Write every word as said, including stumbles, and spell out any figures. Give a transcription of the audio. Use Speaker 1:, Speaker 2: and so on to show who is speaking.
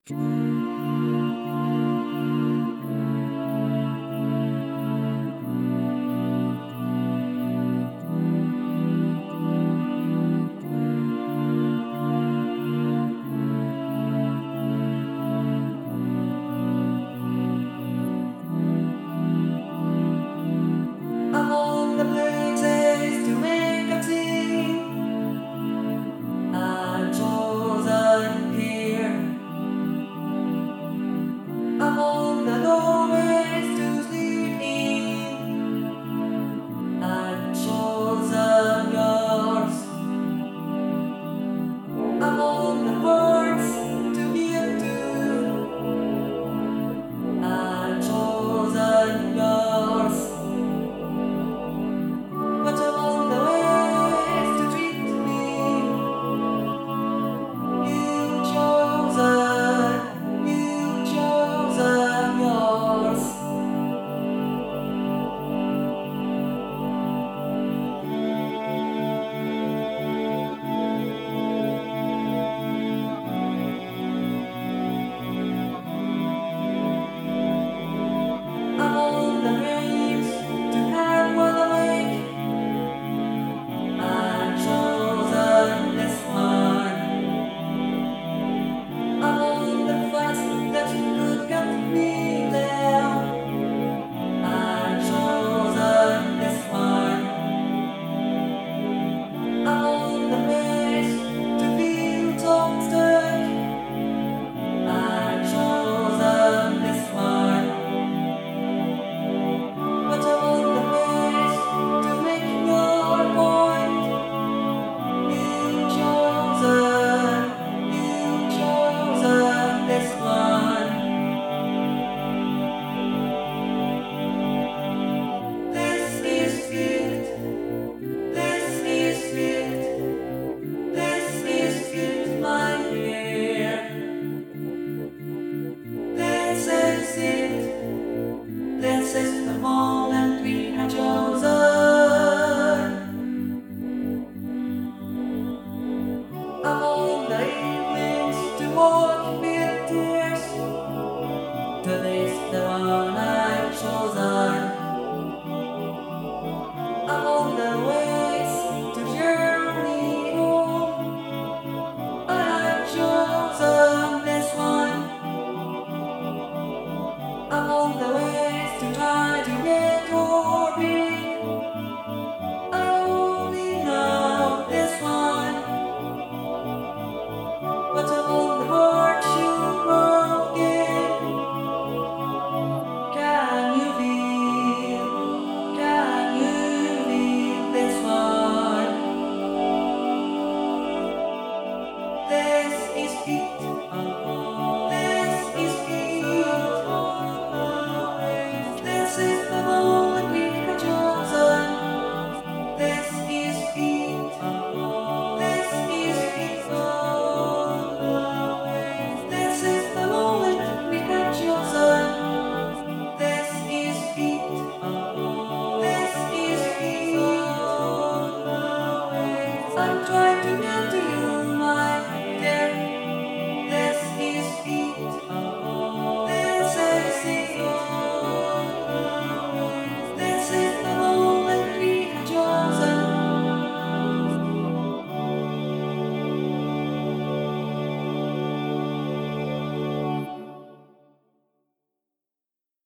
Speaker 1: Among the places to make a scene, I've chosen here. Among the doorways to sleep in, I've chosen yours. Among the hearts to give to, I've chosen yours. But among the ways to treat me, you've chosen, you've chosen yours. Among the dreams to have while awake, I've chosen this one. Among the fights that could get me down, I've chosen this one. Among the ways to feel top-stuck, I've chosen this one. But among the ways to make your point, you've chosen, you've chosen this one. This is it, this is it, this is it, my dear. This is it, this is the moment we have chosen. Among the evenings to walk